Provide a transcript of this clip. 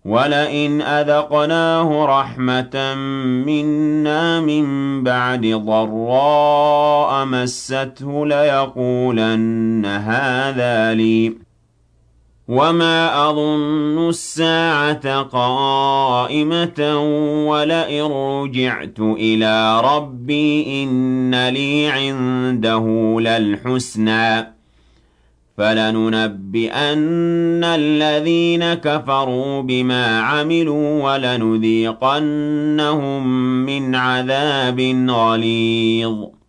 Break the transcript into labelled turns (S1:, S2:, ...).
S1: وَلَئِنْ أَذَقْنَاهُ رَحْمَةً مِّنَّا مِن بَعْدِ ضَرَّاءَ مَسَّتْهُ لَيَقُولَنَّ هَٰذَا لِي وَمَا أَظُنُّ السَّاعَةَ قَائِمَةً وَلَئِن رُّجِعْتُ إِلَىٰ رَبِّي إِنَّ لِي عِندَهُ لَلْحُسْنَىٰ ۚ فَلَنُنَبِّئَنَّ الَّذِينَ كَفَرُوا بِمَا عَمِلُوا وَلَنُذِيقَنَّهُم مِّنْ عَذَابٍ غَلِيظٍ